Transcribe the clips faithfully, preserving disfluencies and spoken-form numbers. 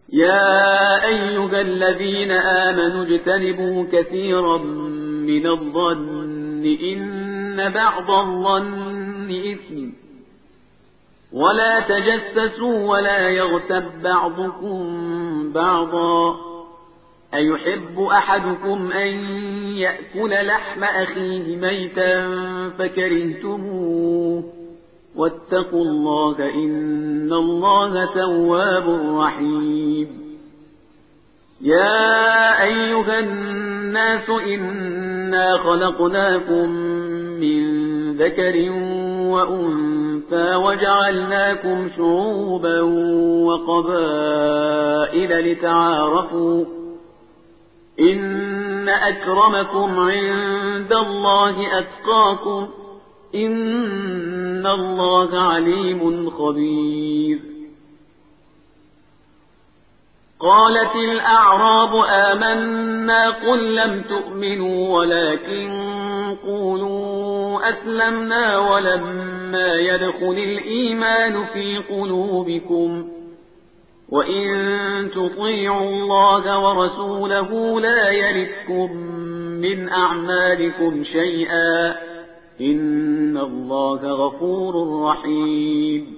يا أيها الذين آمنوا اجتنبوا كثيرا من الظن إن بعض الظن إثم ولا تجسسوا ولا يغتب بعضكم بعضا أيحب أحدكم أن يأكل لحم أخيه ميتا فكرهتموه واتقوا الله إن الله تواب رحيم. يا أيها الناس إنا خلقناكم من ذكر وأنثى وجعلناكم شعوبا وقبائل لتعارفوا إن أكرمكم عند الله أتقاكم إن الله عليم خبير. قالت الأعراب آمنا قل لم تؤمنوا ولكن قولوا أسلمنا ولما يدخل الإيمان في قلوبكم وإن تطيعوا الله ورسوله لا يلتكم من أعمالكم شيئا إن الله غفور رحيم.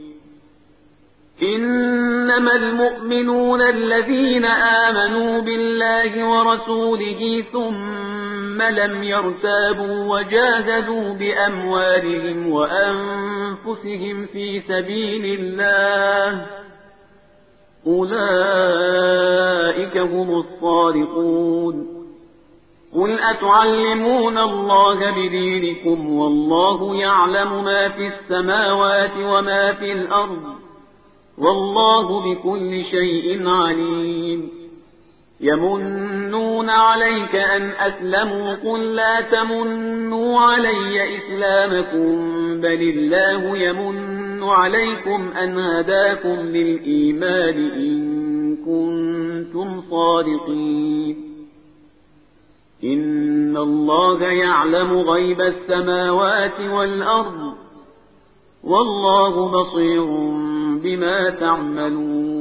إنما المؤمنون الذين آمنوا بالله ورسوله ثم لم يرتابوا وجاهدوا بأموالهم وأنفسهم في سبيل الله أولئك هم الصادقون. قل أتعلمون الله بدينكم والله يعلم ما في السماوات وما في الأرض والله بكل شيء عليم. يمنون عليك أن أسلموا قل لا تمنوا علي إسلامكم بل الله يمن عليكم أن هداكم للإيمان إن كنتم صادقين. إن الله يعلم غيب السماوات والأرض والله بصير بما تعملون.